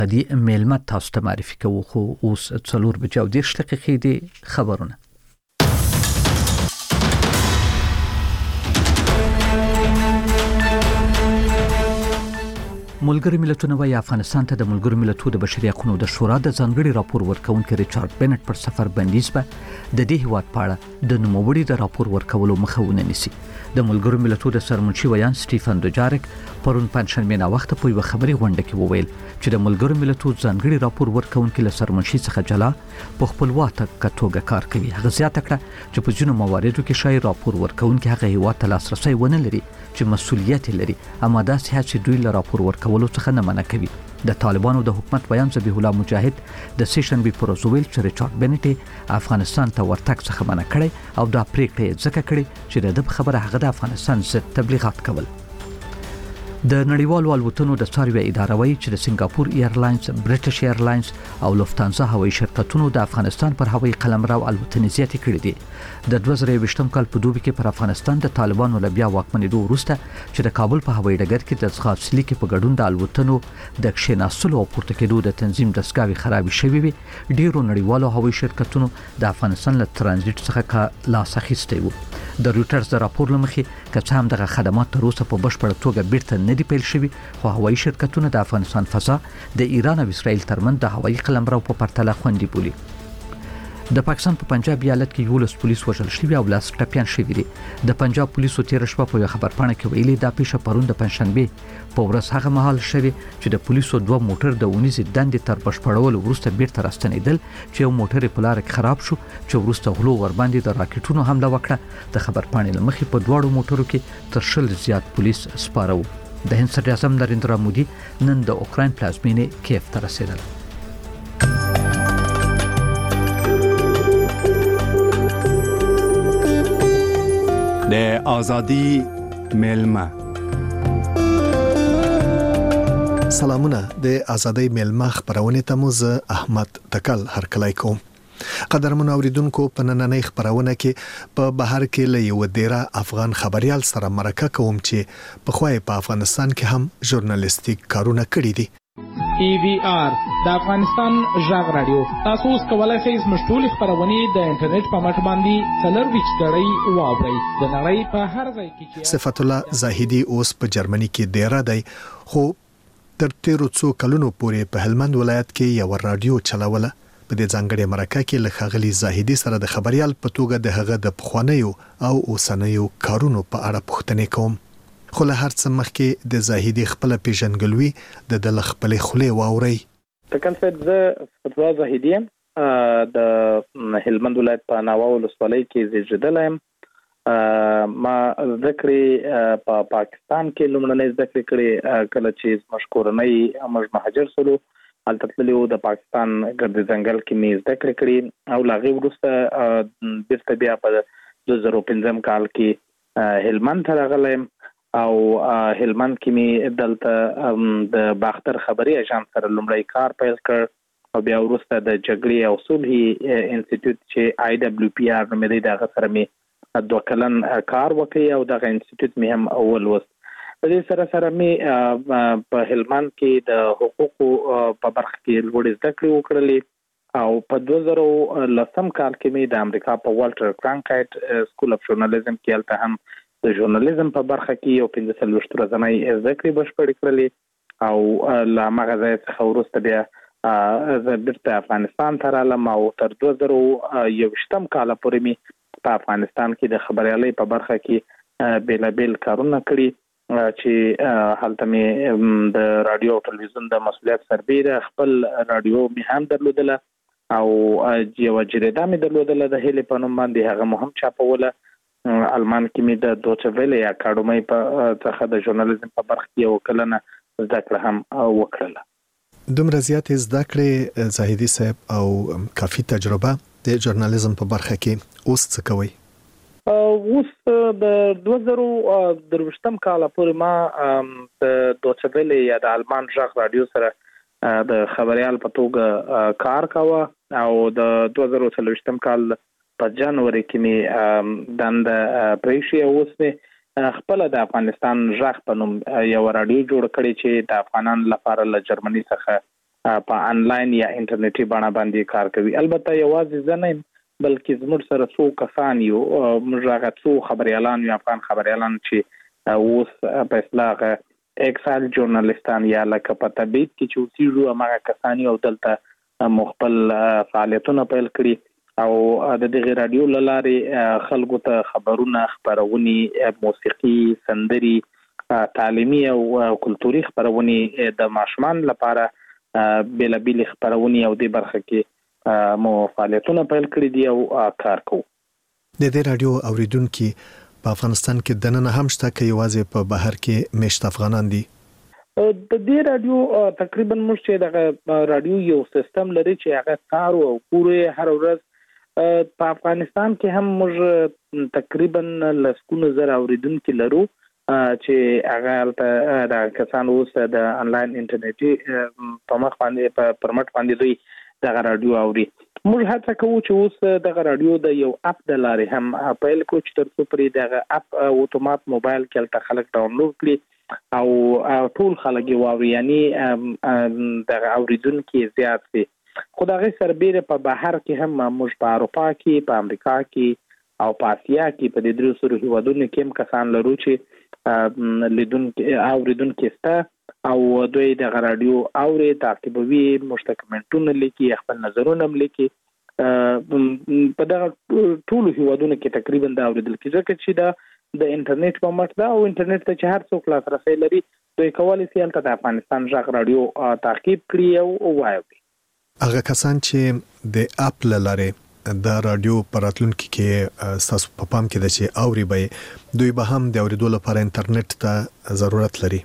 دې میلمه تاسو ته معرفي کوو خو اوس 4:10 دقیقې دي خبرونه. ملګری ملتونه وايي افغانستان ته د ملګری ملتونو د بشري حقوقو د شورا د ځانګړي راپور ورکونکي ریچارډ بنټ پر سفر بندیز به د دې هیواد په اړه د نوموړي د راپور ورکولو مخه ونه نیسي. د ملګری ملتونو د سرمنشي ویان سټیفن دوجارک پرون پنځشنبه نه وخت په یو خبري غونډه کې وویل چې د ملګری ملتونو ځانګړي راپور ورکونکي له سرمنشي څخه جلا په خپلواک توګه کار کوي. هغه زیاته کړه چې په ځینو مواردو کې شای راپور ورکونکي هغه هیواد ته لاسرسي ونه لري چې مسؤلیت لري، اما دا چې دوی له راپور ورکولو څخه نه منع کوي. د طالبانو د حکومت بیان ذبیح الله مجاهد د سیشنبه پر ورځ ویل چې ریچارډ بنټ افغانستان ته ورتګ څخه منع کړي او دا پریکړه ځکه کړي چې د خبره هغه د افغانستان ضد تبلیغات کول. د نړیوالو الوتنو د څاروي اداره وایي چې د سنگاپور ایرلاینز، برټش ایرلاینز او لوفتانزا هوایي شرکتونو د افغانستان پر هوایي قلمرو الوتنې زیاتې کړې دي. د 2023 کال په دوبي کې پر افغانستان د طالبانو له بیا واکمنېدو وروسته چې د کابل په هوایي ډګر کې د ځغاستلي کې په ګډون د الوتنو د کښېناستلو او پورته کېدو د تنظیم دستګاوې خرابې شوې وي، ډیرو نړیوالو هوایي شرکتونو د افغانستان له ترانزیت څخه لاس اخیستی وو. د رويټرز د راپور لمخې که څه هم دغه خدمات تر اوسه په بشپړه توګه بیرته نه دي پیل شوي، خو هوایي شرکتونه د افغانستان فضا د ایران او اسرائیل ترمنځ د هوایي قلمرو په پرتله خوندي بولي. د پاکستان په پنجاب ایالت کې 11 پولیس وژل شوي او لاس ټپيان شوي دي. د پنجاب پولیسو تیر شپه په خبرپاڼه کې ویلي دا پیښه پرون د پنځشنبه په ورځ هغه مهال شوه چې د پولیسو 2 موټر د ونیزي دندې تر بشپړولو وروسته بیرته راستنیدل چې یو موټر په لار کې خراب شو چې وروسته غلو ور باندې د راکټونو حمله وکړه. د خبرپاڼې لمخې په دواړو موټرو کې تر 100 زیات پولیس سپاره وو. د هند صدر اعظم نریندرا مودي نن د اوکراین پلازمینې کیف ته رسیدل. د ازادي میلمه. سلامونه، د ازادي میلمه خبرونه ته مو زه احمد تکل هرکلای کوم. قدرمن اوریدونکو، په نننۍ خبرونه کې په بهر کې له یو ډیره افغان خبريال سره مرکه کوم چې په خوای په افغانستان کې هم ژورنالیستیک کارونه کړی دي. EVR د افغانستان ژغ رادیو. تاسو اوس کولای شئ زموږ ټولې خبرونه د انټرنیټ په مټ باندې څلورویشت ګړۍ واورئ. د نړۍ په هر ځای کې چې صفت الله زاهدي اوس په جرمني کې ډیره دی، خو تر تیرو څو کلونو پورې په هلمند ولایت کې یو رادیو چلوله. په دې ځانګړي مرکه کې له ښاغلي زاهدي سره د خبريال په توګه د هغه د پخوانیو او اوسنیو کارونو په اړه پوښتنې کوم. خو له هر څه مخکې د زاهدي خپل پیژنګلوي د خپل خولې واوري. تکل صاحب، زه فتوا زاهدي د هلمند ولایت په ناوه ولسوالۍ کې زیږیدلی یم. ما ذکرې په پاکستان کې لومړنۍ ذکرې کړې کله چې زموږ کورنۍ موږ مهاجر سولو. هلته تللي وو، د پاکستان ګرد ځنګل کې مې ذکرې کړې او له هغې وروسته بیرته بیا په 2015 کال کې هلمند ته راغلی یم او هلمند کې مې دلته د باختر خبري اژانس سره لومړی کار پیل کړ او بیا وروسته د جګړې او صلح انسټیټیوټ چې IWPR نومېده د هغه سره مې 2 کلن کار وکړ او دغه انسټیټیوټ مې هم ولوست. په دې سره سره مې په هلمند کې د حقوقو په برخه کې لوړې زده کړې وکړلې او په 2010 کال کې مې د امریکا په والټر کرانکایټ سکول اف ژورنالیزم کې هلته هم د ژورنالیزم په برخه کې یو 15 ورځنۍ زده کړې بشپړې کړلې او له هغه ځای څخه وروسته بیا زه بیرته افغانستان ته رالم او تر 2021 کال پورې مې په افغانستان کې د خبريالۍ په برخه کې بیلابیل کارونه کړي چې هلته مې د رادیو او ټلویزیون د مسؤلیت سربیره خپل رادیو مې هم درلودله او یو جریده مې درلودله د هیلې په نوم باندې، هغه مهم چاپوله. المان کې مې د دوچه ویلې اکاډمۍ په څخه د ژورنالیزم په برخه کې یو کلنه زده کړه هم وکړله. دومره زیات زده کړې زاهدي صاحب او کافي تجربه د ژورنالیزم په برخه کې اوس څه کوي؟ اوس د 2023 کال پورې ما د دوچه ویلې یا د المان ژغ رادیو سره د خبريال په توګه کار کاوه او د 2023 کال په جنوري کې مې دند پریشي اوس مې خپل د افغانستان ژغ په نوم یو رادیو جوړ کړی چې د افغانانو لپاره له جرمني څخه په انلاین یا انټرنیټي بڼه باندې کار کوي. البته یوازې ځنه بلکې زموږ سره څو کسان یو موږ هغه څو خبريالان یو افغان خبريالان چې اوس په اصطلاح اکسال ژورنالیستان یا لکه په تبعید کې چې اوسېږو هغه کسان یو دلته مخبل فعالیتونه پیل کړي او د دغه رادیو لارې خلکو ته خبرونه خبرونی موسیقي سندري تعلیمي او کلتوري خبرونی د ماشومان لپاره بېلابېل خبرونی او د برخه کې مو فعالیتونه پیل کړی دي او کار کوو. د دې رادیو اوریدونکو په افغانستان کې د نن هم شته کې یوازې په بهر کې مشت افغانان دي. د دې رادیو تقریبا موږ چې د رادیو یو سیستم لري چې هغه کار او پوره هر ورځ په افغانستان کې هم موږ تقریبا لسکونه زره اوریدونکو لرو چې هغه د کسانو اوس د انلاین انټرنیټي په مخ باندې په پرمټ باندې دوی د رادیو اوري. موږ هڅه کوو چې اوس د رادیو د یو اپ د لارې هم پیل کوو چې ترڅو پرې د اپ اتومات موبایل کې تل خلک ډاونلوډ کړي او ټول خلک یې واوري، یعنی د اوریدونکو زیات شي. خو دا غي سربېره په بهر کې هم موږ په اروپا کې، په امریکا کې او په اسیا کې په دې درو سره هیوادونو کې هم کسان لرو چې لیدونکو اوریدونکو ستا او دوی د رادیو اوري تعقیبوي، مشتکمنټونه لیکي، خپل نظرونه لیکي. په دا ټول هیوادونو کې تقریبا دا اوریدل کیږي چې د انټرنیټ په مټ دا او انټرنیټ ته چې هر څوک لاسرسي لري دوی کولی شي د افغانستان ژغ رادیو تعقیب کړي او وایي. هغه کسان چې د اپ لاره د رادیو پراتلونکو کې تاسو په پام کې د چې اوري به دوی به هم د اوریدو لپاره انټرنیټ ته ضرورت لري.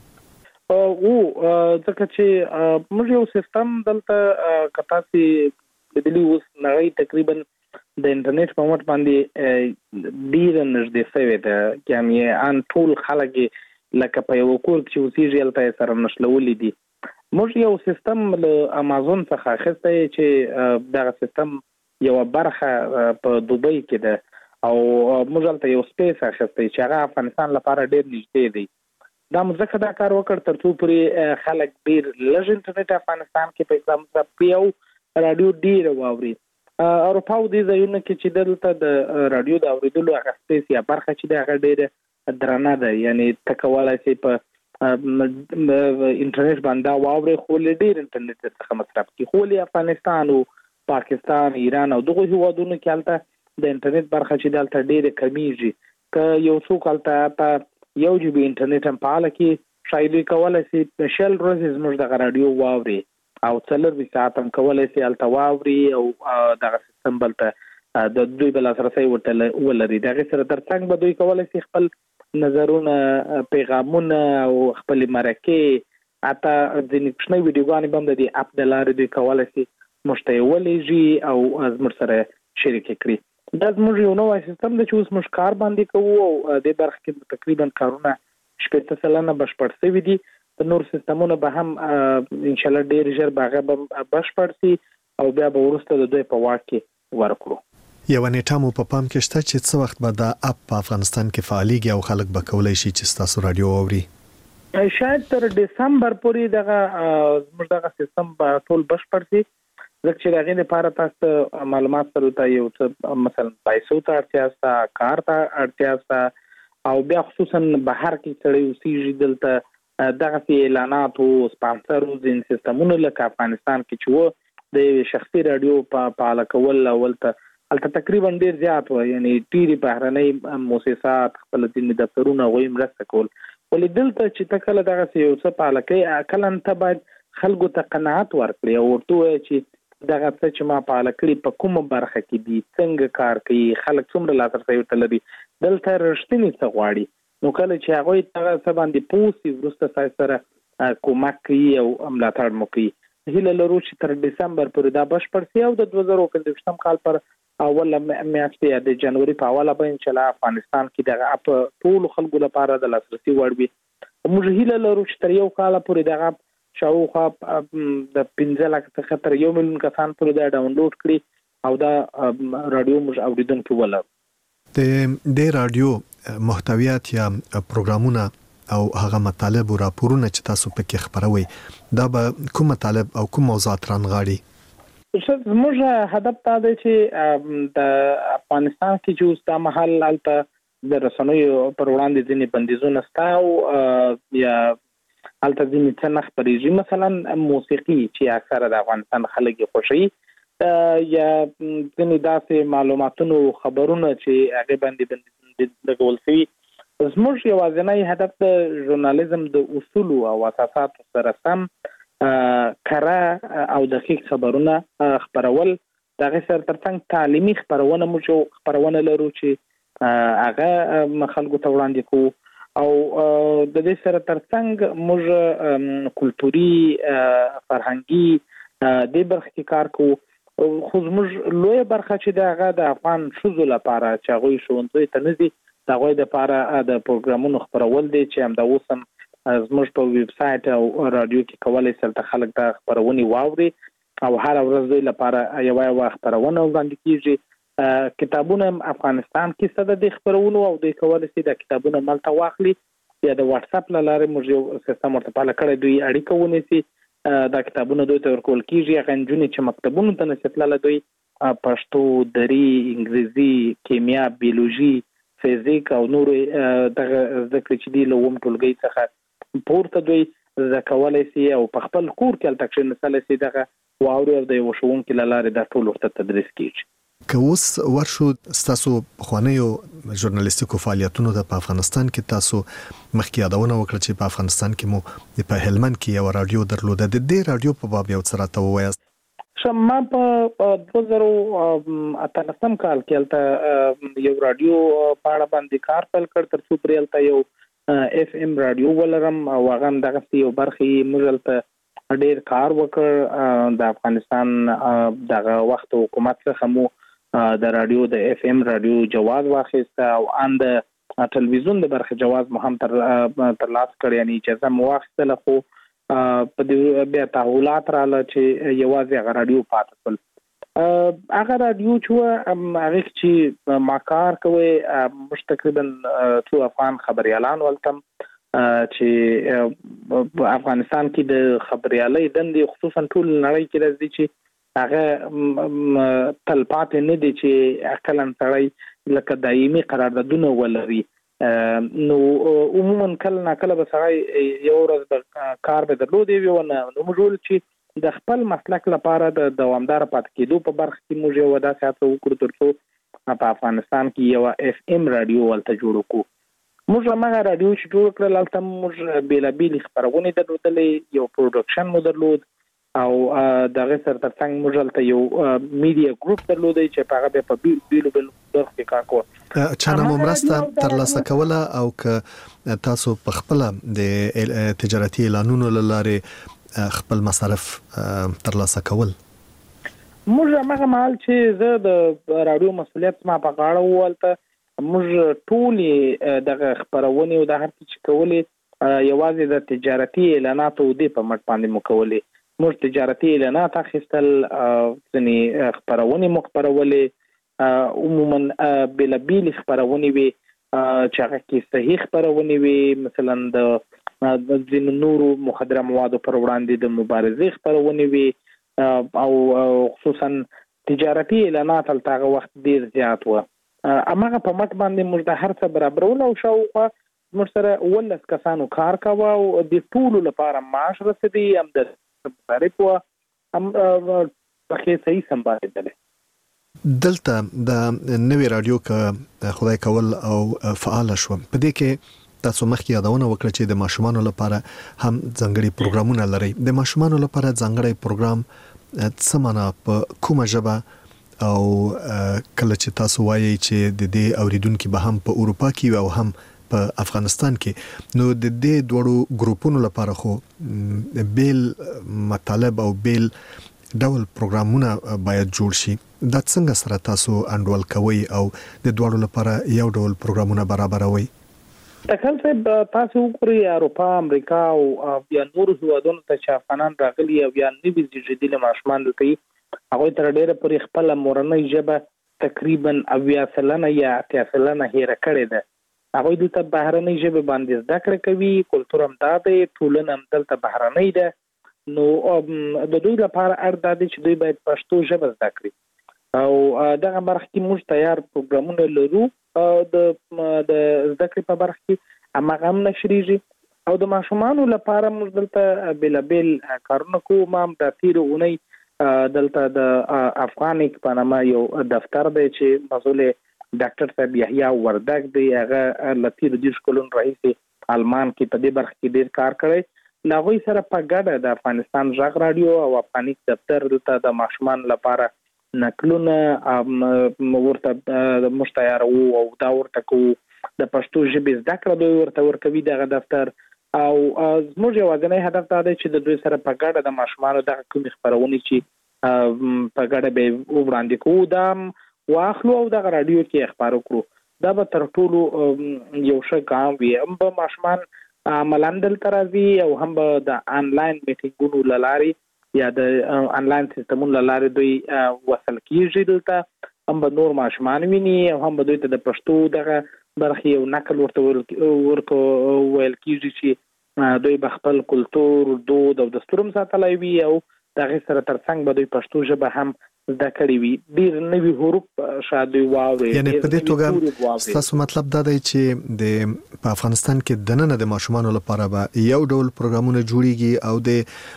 ځکه چې موږ یو سیستم دلته کتا سي د دلی اوس نړۍ تقریبا د انټرنیټ په مټ باندې ډیر نږدې شوی دی، چې ان ټول خلک لکه په یو کور کې اوسېږي هلته سره نښلولي دي. موږ یو سیستم له امازون څخه اخیستی چې دغه سیستم یو برخه په دوبۍ کې ده او موږ هلته یو سپیس اخیستی چې هغه افغانستان لپاره ډیر نږدې دی. دا مځکه دا کار وکړ ترڅو پرې خلک ډیر لږ انټرنیټ افغانستان کې په اسلام سره پیو رادیو ډیر واوري. اروپا او د ځایونو کې چې دلته د رادیو د اوریدلو هغه سپیس یا برخه چې دا هغه ډیر درنه ده، یعنی تکوالای شي په انټرنیټ باندې واوري خو ډیر انټرنیټ څخه مصرف کی. خو افغانستان او پاکستان، ایران او دغه هیوادونو کې البته د انټرنیټ برخه چې دلته ډیر کمیږي. که یو څوک البته یو جی بی انټرنیټ هم پاله کې شایدي کولای شي شل ورځې زموږ د رادیو واوري او 4 ساعت هم کولای شي الته واوري او دغه سیستم بلته د دوی بل سره ورته ولري. دغه سره ترڅنګ به دوی کولای شي خپل نظرونه، پیغامونه او خپل مرکه اته ځینې کوچنی ویډیوګانې هم د دې اپ د لارې دوی کولای شي مشتیولېږي او زموږ سره شریک کړي. دا زموږ یو نوی سیستم د چې اوس موږ کار باندې کوو او د برخه کې تقریبا کارونه 80% بشپړ شوي دي. د نور سیستمونه به هم ان شاء الله ډیر ژر به بشپړ شي او بیا به وروسته د دوی په واک کې ورکړو. یو نیټه مو په پام کې شته چې څه وخت به دا اپ په افغانستان کې فعالیږي او خلک به کولای شي چې تاسو رادیو اوري؟ شاید تر دسمبر پورې دغه دغه سیستم به ټول بشپړ شي. ځکه چې هغه لپاره تاسو معلومات سره ته یو څه مثلا پیسو ته اړتیا شته، کار ته اړتیا شته او بیا خصوصا بهر کې سړی اوسېږي دلته دغه اعلانات او سپانسرو ځین سیستمونه لکه افغانستان کې چې وو د شخصي رادیو په اړه کول البته تقریبا ډیر زیات و، یعنی ډیری بهرنۍ مؤسسات خپل دین دفترونه غوي مرسته کول. ولې دلته چې تکله دغه یو څه په اړه کې کله ته باید خلکو ته قناعت ورکړي او ورته چې دغه څه چې ما په اړه کړی په کومه برخه کې دي، څنګه کار کوي، خلک څومره لاسرسي ورته لري، دلته رښتینی څه غواړي. نو کله چې هغه څنګه څه باندې پوسی ورسته سره کومک کوي او ملاتړ مو کوي. هیله لرو چې تر دسمبر پورې دا بشپړ شي او د 2025 کال پر اول میاشتې د جنوري په اوله به ان شاء الله افغانستان کې دغه اپ ټول خلکو لپاره د لاسرسي وړ وي. موږ هیله لرو چې تر یو کال پورې دغه شاوخوا د 15 لک څخه تر 1 ملیون کسان پورې دا ډاونلوډ کړي او دا رادیو موږ اوریدونکو ولر. د رادیو محتویات یا پروګرامونه او هغه مطالب او راپورونه چې تاسو پکې خبروي دا به کوم مطالب او کوم موضوعات رانغاړي؟ زموږ هدف دا دی چې د افغانستان کې چې اوس د محل الته د رسنیو پر وړاندې ځینې بندیزونه شته او یا الته ځینې څه نه خپرېږي، مثلا موسیقي چې اکثره د افغانستان خلک یې خوښوي یا ځینې داسې معلوماتونو خبرونه چې هغې باندې لګول شوي. زموږ یوازینی هدف د ژورنالیزم د اصولو او اساساتو سره سم کره او دقیق خبرونه خبرول، دغه سره ترڅنګ تعلیمي خبرونه موږ خبرونه لرو چې هغه خلکو ته وړاندې کوو او د دې سره ترڅنګ موږ کلتوري فرهنګي د برخه کې کار کوو. خو زموږ لوی برخه چې دغه د افغان ښځو لپاره چې هغوی ښوونځیو ته نه ځي د هغوی لپاره د پروګرامونو خپرول دی چې همدا اوس هم زموږ په ویب سایټ او رادیو کې کولی شي چې خلک د خبرونې واوري او هر ورځ دوی لپاره یوه خبرونه وړاندې کیږي. کتابونه افغانستان کې څه د خبرونو او دوی کولی شي د کتابونه ملته واخلي یا د واتس اپ له لارې موږ یو سیستم ورته پاله کړی، دوی اړیکه ونیسي، دا کتابونه دوی ته ورکول کیږي. هغه نجونې چې مکتبونو ته نشي تللی دوی پښتو، دري، انګریزي، کیمیا، بیولوژي، فزیک او نور دغه زده کړې چې دي له اووم ټولګي څخه پورته دوی زده کولی شي او په خپل کور کې هلته کښېنستلی شي دغه واوري او د یوه ښوونکي له لارې دا ټول ورته تدریس کیږي. که اوس ورشو ستاسو پخوانیو ژورنالیستیکو فعالیتونو ته په افغانستان کې تاسو مخکې یادونه وکړه چې په افغانستان کې مو په هلمند کې یو رادیو درلوده، د دې رادیو په باب یو څه راته ووایاست؟ ما په 2018 کال کې هلته یو رادیو په اړه باندې کار پیل کړ تر څو پرې هلته یو اف ام رادیو ولرم او هغه هم دغسې یو برخې موږ هلته ډېر کار وکړ. د افغانستان دغه وخت حکومت څخه مو د رادیو د اف ام رادیو جواز واخیسته او ان د ټلویزیون د برخې جواز مو هم ترلاسه کړ، یعنی اجازه مو واخیستله. خو په دې بیا تحولات رااله چې یوازې هغه رادیو پاتې شول. هغه رادیو چې هغه چې ما کار کوي موږ تقریبا څو افغان خبريالان ولتم چې افغانستان کې د خبريالۍ دندې خصوصا ټول نړۍ کې راځي چې هغه تلپاتې نه دي چې اکلن سړی لکه دایمي قراردادونه ولري. نو عموما کله ناکله به سړی یو ورځ د کار به درلودی وي ونه نو موږ ول چې د خپل مسلک لپاره د دوامدار پاتې کېدو په برخه کې موږ یو داسې هڅه وکړو تر څو په افغانستان کې یو اف ام رادیو ولته جوړ کړو. موږ هغه رادیو چې جوړ کړل هلته موږ بېلابېلې خپرونې درلودلې، یو پروډکشن مو درلود او دغه سره ترڅنګ موږ هلته یو میډیا ګروپ درلودی چې په هغه بیا په بیلو برخو کې کار کوو. چانه مو مرسته ترلاسه کوله او که تاسو په خپله د تجارتي اعلانونو له لارې خپل مصارف ترلاسه کول؟ موږ هغه مهال چې زه د رادیو مسؤلیت ما په غاړه ولته موږ ټولې دغه خپرونې او د هر څه چې کولې یوازې د تجارتي اعلاناتو دې په مټ باندې مو کولې. موږ تجارتي اعلانات اخیستل، ځینې خپرونې مو خپرولې، عموما بېلابېلې خپرونې وي چې هغه کې صحیح خپرونې وي، مثلا د ځینو نورو مخدره موادو پر وړاندې د مبارزې خپرونې وي او خصوصا تجارتي اعلانات هلته هغه وخت ډېر زیات وه. هماغه په مټ باندې موږ د هر څه برابرول او شاوخوا موږ سره 19 کسانو کار کاوه او د ټولو لپاره معاش رسېدی، هم د مصارف وه، هم پکې صحیح سمبالېدلی. دلته د نوې رادیو که خدای کول او فعاله شوه، په دې کې تاسو مخکې یادونه وکړه چې د ماشومانو لپاره هم ځانګړي پروګرامونه لري. د ماشومانو لپاره ځانګړی پروګرام څه معنا په کومه ژبه او کله چې تاسو وایي چې د دې اوریدونکو به هم په اروپا کې او هم په افغانستان کې، نو د دې دوړو ګروپونو لپاره خو بیل مطالب او بیل ډول پروګرامونه باید جوړ شي. دا څنګه سره تاسو انډول کوي او د دوړو لپاره یو ډول پروګرامونه برابروي؟ تکل صاحب تاسو وګورئ اروپا، امریکا او بیا نور هیوادونو ته چې افغانان راغلي او بیا نوي زیږېدلي ماشومان دلته وي، هغوی تر ډېره پورې خپله مورنۍ ژبه تقریبا 80% یا 80% هېره کړې ده. هغه دلته بهرنۍ ژبه باندې زده کړه کوي، کلتور هم دا دی، ټولنه هم دلته بهرنۍ ده. نو د دوی لپاره اړ دی چې دوی باید پښتو ژبه زده کړي او دغه برخه کې موږ تیار پروګرامونه لرو د زده کړې په برخه کې هغه هم نشریږي او د ماشومانو لپاره موږ دلته بیلابیل کارونه کوو. ما هم د تیر اونۍ دلته د افغانیک په نامه یو دفتر دی چې مسؤل ډاکټر صاحب یحیی وردګ دی، هغه لتیر د شکولون رئیس آلمان کې په دې برخه کې ډیر کار کړی. لاغوی سره په ګډه د افغانستان ژغ رادیو او افغانیک دفتر دلته د ماشومان لپاره نقلونه ورته مشتیارو او دا ورته کو د پښتو ژبې زده کړه دوی ورته ورکوي دغه دفتر او زموږ یوازینی هدف دا دی چې د دوی سره په ګډه د ماشومانو دغه کومې خبرونه چې په ګډه به وړاندې کوو دا واخلو او دغه رادیو کې خبرو کړو. دا به تر ټولو یو ښه ګام وي. هم به ماشومان ملاندل ترازی او هم به د انلاین میټینګونو لارې یا د انلاین سیستمونو لارې دوی وصل کیږي دلته، هم به نور ماشومان ویني او هم به دوی ته د پښتو دغه برخې یو نقل ورته ویل کیږي چې دوی به خپل کلتور، دود او دستور هم ساتلی وي او دغه سره ترڅنګ به دوی پښتو ژبه هم زده کړې وي. ډیر نوي حروف شاید دوی واوري. یعنی په دې توګه ستاسو مطلب دا دی چې په افغانستان کې د نن د ماشومانو لپاره به یو ډول پروګرامونه جوړیږي او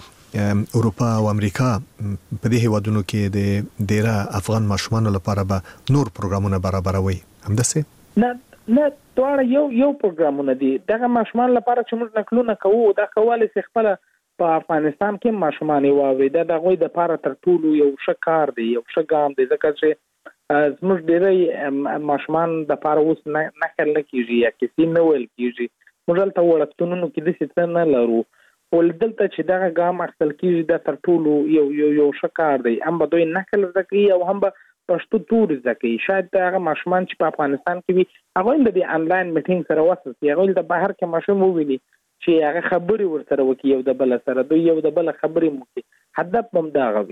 د اروپا او امریکا په دې هیوادونو کې د ډیره افغان ماشومانو لپاره به نور پروګرامونه برابروي. همداسې نه دواړه یو پروګرامونه دي. دغه ماشومان لپاره چې موږ نقلونه کوو دا کولای شي خپل په افغانستان کې ماشومان واوري. دا د غوي د لپاره تر ټولو یو ښه کار دی، یو ښه ګام دی، ځکه چې زموږ ډېری ماشومان د لپاره اوس نقل نه کیږي یا کسی نه ویل کیږي. موږ دلته وړکتونونو کې د څه نه لرو ولدلته چې دغه ګام اخیستل کیږي دا تر ټولو یو ښه کار دی. هم به دوی نقل زده کوي او هم به پښتو تور زده کوي. شاید هغه ماشومان چې په افغانستان کې وي هغه د انلاین میټینګ سره وصل شي، هغه د بهر کې ماشوم وویني چې هغه خبرې ورسره وکړي یو د بل سره، دوی یو د بل خبرې موکي. هدف هم دا غوي.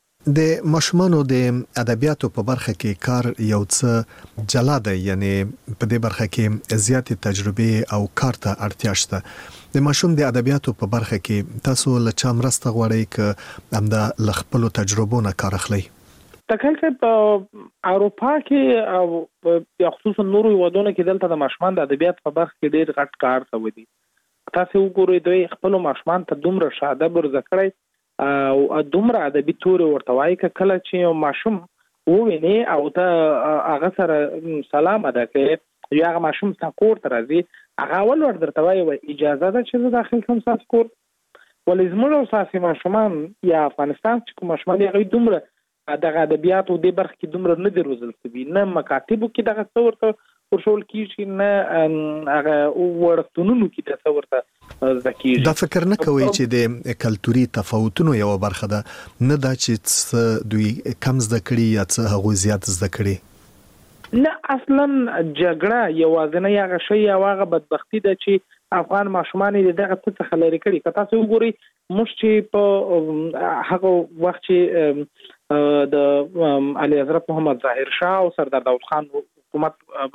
د ماشومانو د ادبیاتو په برخه کې کار یو څه جلا دی، یعنی په دې برخه کې زیات تجربه او کار ته اړتیا شته. د ماشوم د ادبیاتو په برخه کې تاسو له چا مرسته غواړئ ک همدا لخپلو تجربو نه کار اخلي؟ تکل په اروپا کې او خصوصا نورو هیوادونو کې دلته د ماشومان د ادبیات په برخه کې ډیر غټ کار شوی دی. تاسو وګورئ دوی خپل ماشومان ته دومره شاده برزه کړی او دومره ادبي تور ورته وایي کله چې ماشوم وویني او ته هغه سره سلام ادا کوي یا هغه ماشوم ته کور ته راځي هغه اول ور درته وایي اجازه ده چې داخل کوم ساس کور ولې زموږ اساسي ماشومان یا افغانستان چې کوم ماشومان یې دومره دغه ادبیاتو د برخه کې دومره نه دی روزل شوی، نه مکاتبو کې دغه څورته ورشول کیږي، نه هغه ورته کې د څورته ذکیږي. دا فکر نه کوي چې د کلتوري تفاوتونو یو برخه ده، نه دا چې دوی کم زده کړي یا څه هغه زیات زده کړي؟ نه اصلا جګړه یوازینی هغه شی او هغه بدبختی ده چې افغان ماشومان دغه څه لري کړي. که تاسو وګورئ موږ چې په هغه وخت چې د علي حضرت محمد ظاهر شاه او سردار داود خان حکومت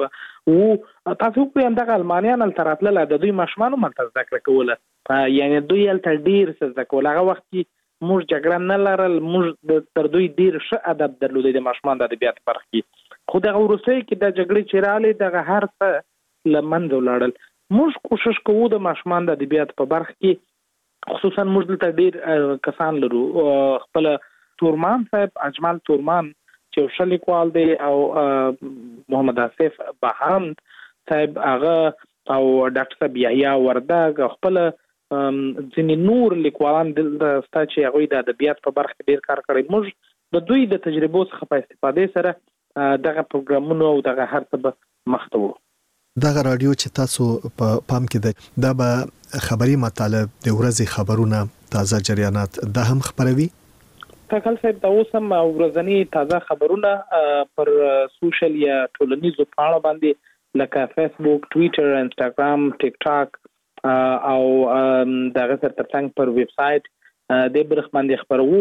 وو تاسو په همدغه المانیان التراتله د دوی ماشومان ملته ذکر کوله، یعنی دوی الته ډیر څه ذکر هغه وخت کې موږ جګړه نه لرل، موږ تر دوی ډیر ښه ادب درلودي د ماشومان د ادبیات برخه کې. خو دغه وروسته کې د جګړې چیرالې دغه هر څه لمنځه ولاړل. موږ کوشش کوو د ماشومان د ادبیات په برخه کې خصوصا موږ دلته ډیر کسان لرو. خپل تورمان صاحب اجمل تورمان چې شلیکوال دی او محمد آصف بهاند صاحب هغه او ډاکټر صاحب یحیی وردګ خپل ځینې نور لیکوالان دلته ستا چې هغوی د ادبیات په برخه کې ډیر کار کړی. موږ د دوی د تجربو څخه په استفادې سره دغه پروګرامونو او دغه هر څه به مخته وړو. دغه رادیو چې تاسو په پام کې ده دا به خبري مطالب د ورځې خبرونه تازه جریانات دا هم خبروي؟ تکل صاحب دا اوس هم ورځنی تازه خبرونه پر سوشل یا ټولنیزو پاڼو باندې لکه فیسبوک، ټویټر، انستاګرام، ټیک ټاک او دغه سره ترڅنګ پر ویب سټ د برخ باندې خبرو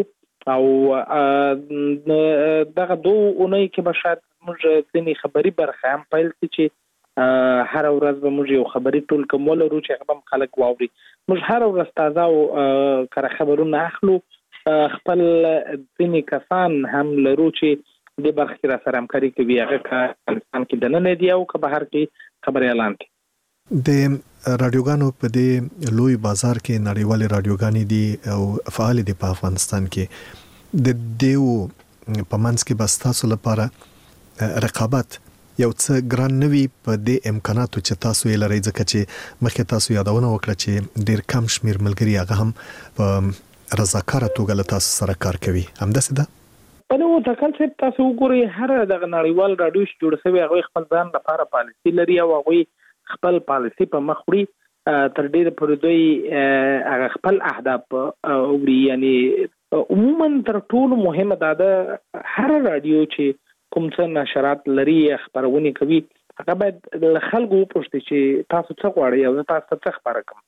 او دغه دوه اونۍ کې به شاید موږ ځینې خبري برخه هم پیل کړي چې هر ورځ به موږ یو خبري ټول کوم ولرو چې هغه هم خلک واوري. موږ هر ورځ تازه او کره خبرونه اخلو. خپل ځینې کسان هم لرو چې د برخې را سره همکاري کوي، هغه افغانستان کې دننه دی او که بهر کې خبري اعلان کوي. د رادیوګانو په دې لوی بازار کې نړیوالې رادیوګانې دي او فعال دي په افغانستان کې. د دیو په منځ کې بس تاسو لپاره رقابت یو څه ګران نوي په دې امکاناتو چې تاسو یې لرئ، ځکه چې مخکې تاسو یادونه وکړه چې ډیر کم شمیر ملګري هغه هم په رضاکاره توګه له تاسو سره کار کوي. همداسې ده؟ په نو تکل چې تاسو وګورئ هر دغه نړیوال رادیو چې جوړ شوی هغه خپل ځان لپاره پالیسي لري او هغه خپل پالیسي په مخ وړي. تر ډیره پورې دوی هغه خپل اهداف وړي. یعنی عموما تر ټولو مهمه ده هر رادیو چې کوم څه نشرات لري خبرونه کوي هغه باید له خلکو وپوښتي چې تاسو څه غواړئ او تاسو څه خبره کوم.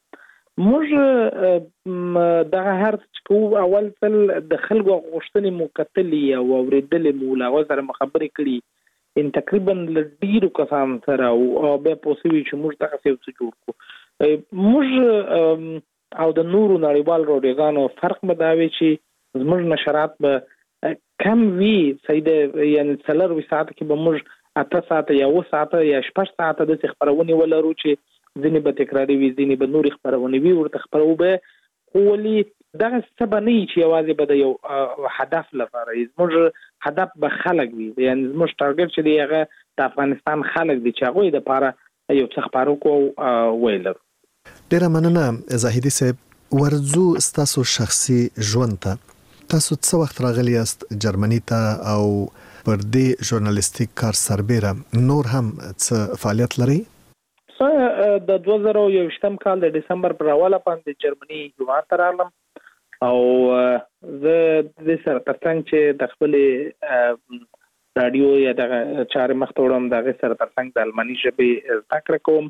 موږ دغه هر څه اول ځل د خلکو غوښتنې مو کتلې او اورېدلې مو له هغه سره خبرې کړي ان تقریبا ډیرو کسان سره او به پوسوي چې موږ دغه څه جوړ کړو. موږ او د نورو نړیوال رادیوګانو فرق مداوي چې زموږ نشرات به کم وی سیده، یعنی 4 ساعت کې به موږ 8 ساعت یا 9 ساعت یا 6 ساعت د خبرونه ولرو چې ځینې به تکراری وي، ځینې به نور خبرونه وي ورته خبرو به خولي دغه سبب نه چې یوازې به د یو هدف لپاره زموږ هدف به خلک وي. یعنی زموږ ټارګټ چې دی هغه د افغانستان خلک دي چې هغه د لپاره یو څه خبرو کو ویل. ډیره مننه زاهدي صاحب. ورځو تاسو شخصي ژوند ته تاسو څه وخت راغلی یاست جرمني ته او پر دې ژورنالیستیک کار سربېره نور هم څه فعالیت لرئ؟ د 2021 کال د دسمبر پر اوله باندې جرمني هیواد ته راغلم او زه د سره ترڅنګ چې د خپل رادیو یا د چارې مخ ته وړم دغه سره ترڅنګ د الماني ژبې زده کړه کوم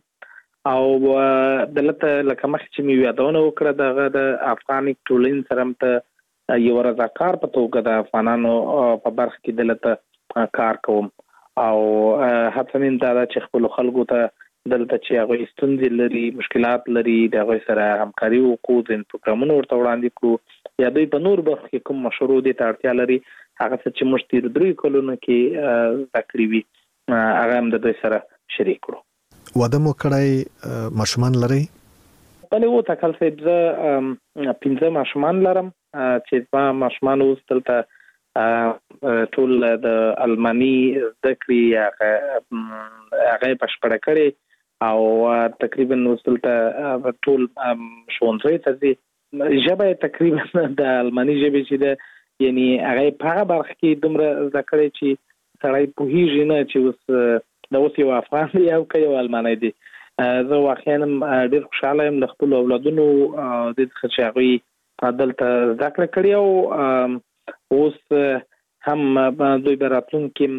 او دلته لکه مخ چې مې یادونه وکړه دغه د افغاني ټولنې سره ته یو رضاکار په توګه د افغانانو په برخه کې دلته کار کوم او هڅه مې دا چې خپل خلکو ته دلته چې هغه ستونزې لري، مشکلات لري، د هغه سره همکاري وکړو، د پروګرامونو ورته وړاندې کړو یا دوی په نور برخو کې کوم مشورو دي ته اړتیا لري هغه څه چې موږ تیر 3 کلونو کې زده کړي وي هغه هم د دوی سره شریک کړو. واده مو کړی؟ ماشومان لرئ؟ بله و تکل صاحب زه 15 ماشومان لرم چې ما ماشومان اوس دلته ټول د الماني زده کړي هغه بشپړه کړي او تقریبا وصلته ټول ښوونځي ته ځي. ژبه تقریبا د الماني ژبې چې ده یعنی هغه په هغه برخه کې دومره زده کړي چې سړی پوهیږي نه چې اوس یو افغان دی او که یو المانی دی. زه واقعا ډېر خوشحاله یم له خپلو اولادونو د څخه چې هغوی دلته زده کړه کړې او اوس هم دوی به راتلونکي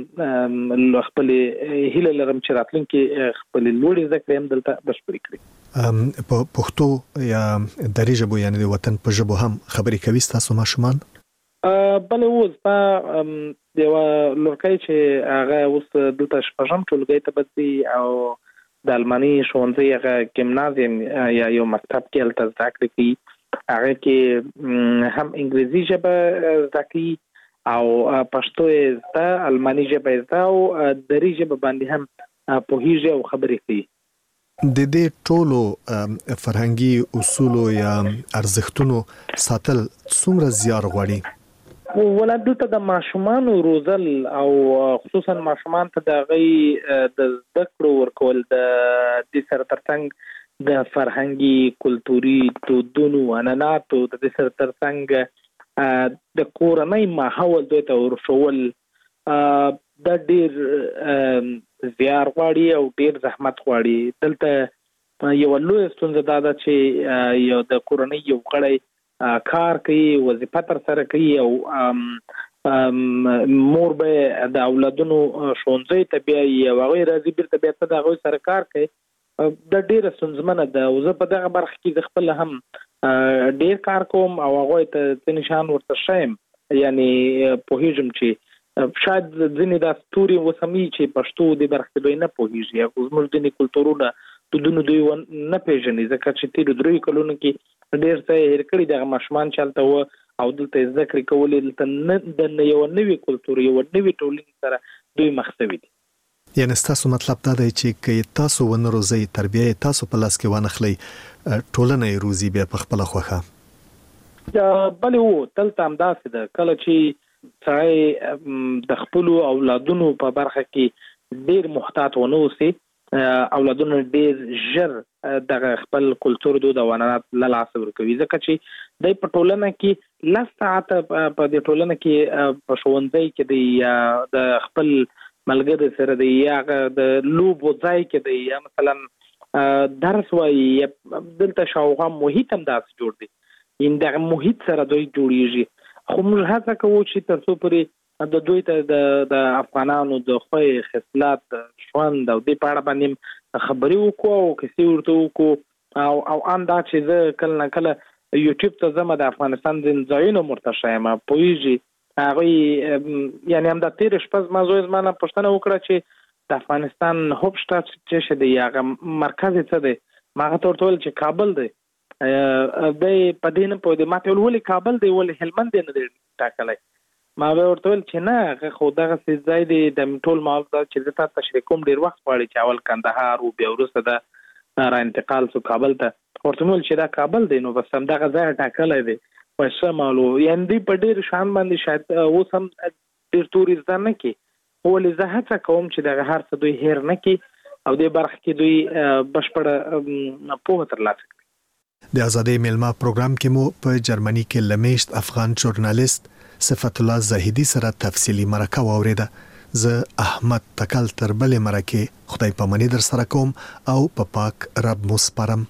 خپلې هیله لرم چې راتلونکي خپلې لوړې زده کړې هم دلته بشپړې کړي. په پښتو یا دري ژبو یعنې د وطن په ژبو هم خبرې کوي ستاسو ماشومان؟ بله اوس په یوه لورکۍ چې هغه اوس دلته شپږم ټولګۍ ته بځي او د الماني ښوونځي هغه ګیمنازیم یا یو مکتب کې هلته زده کړې کوي. هغه کې هم انګلیسي ژبه زده کوي او پښتو یې زده، الماني ژبه یې زده او دري ژبه باندې هم پوهیږي او خبرې کوي. د دې ټولو فرهنګي اصولو یا ارزښتونو ساتل څومره زیار غواړي؟ ولادو ته د ماشومانو روزل او خصوصا ماشومان ته د هغوی د زده کړو ورکول د دې سره ترڅنګ د فرهنګي کلتوري دودونو عنعناتو د دې سره ترڅنګ د کورنۍ ماحول دوی ته ورښول دا ډېر زیار غواړي او ډېر زحمت غواړي. دلته یوه لویه ستونزه دا ده چې یو د کورنۍ یو غړی کار کوي، وظیفه تر سره کوي او مور به د اولادونو ښوونځي ته بیایي او هغوی راځي بیرته بیا ته د هغوی سره کار کوي. دا ډېره ستونزمنه ده او زه په دغه برخه کې د خپل هم ډېر کار کوم او هغوی ته ځینې شیان ورته ښیم، یعنې پوهېږم چې شاید ځینې د ستوري وسمي چې پښتو د برخه دوی نه پوهیږي او زموږ د کلتورونو دودونو دوی نه پیژني ځکه چې تیر 3 کلونو کې ډېر څه هېر کړي د ماشومان چلته و او دلته ذکر کولې دلته د یو نوې کلتور یو نوې ټولنې سره دوی مخ شوي دي. یعنی تاسو مطلب دا دی چې تاسو ونه روزي تربیه تاسو په لاس کې وانخلي ټولنه روزي به په خپل خوخه بلې وو تلته هم داسې ده کله چې سړی د خپل اولادونو په برخه کې ډېر محتاط ونه اوسي اولادونه ډېر ژر د خپل کلتور دود او عنعنات له لاسه ورکوي ځکه چې د په ټولنه کې لږ ساعت په دې ټولنه کې په ښوونځي کې د خپل ملګری سره دی یا د لوبو ځای کې دی یا مثلا درس وایي دلته شاوخوا محیط هم داسې جوړ دی ان دغه محیط سره دوی جوړیږي خو موږ هڅه کوو چې تر څو پورې د دوی ته د افغانانو د خوی خصلات ژوند او د پاړه باندې خبرې وکړو او کیسې ورته وکړو او اندا چې زه کله نه کله یوټیوب ته زما د افغانستان د ځایونو مرتشه یم پویږي هغه یعنی هم د تیر شپه ما زوی زمانه پښتنه وکړه چې د افغانستان هوبشټات چې شه دی هغه مرکز څه دی ما ته ورته چې کابل دی د پدینه په دې ماته ولې کابل دی ولې هلمند نه دی ټاکلای ما ورته چې نه خو دغه ځای دی د ټول مال چې زه تاسو کوم ډیر وخت غواړي چې اول کندهار او بیا وروسته د را انتقال سو کابل ته ورته چې دا کابل دی نو بس هم دغه ځای ټاکلای دی وښه مالو یاندې په ډیر شان باندې شاید اوس هم ډیر توريست نه کی ولې زه هڅه کوم چې دغه هر څه دوی هیر نه کی او د برخ کې دوی بشپړ په ترلاسه کړي. د ازادۍ میلمه پروګرام کې مو په جرمني کې لمیشت افغان ژورنالیست صفت الله زاهدی سره تفصیلی مرکه واوریده. زه احمد تکل تر بلې مرکه خدای پامنی در سره کوم او په پاک رب مو سپارم.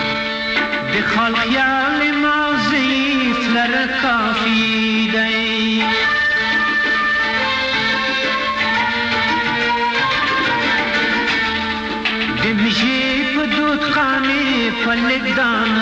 خیال مازی فلر کافی دی وجدان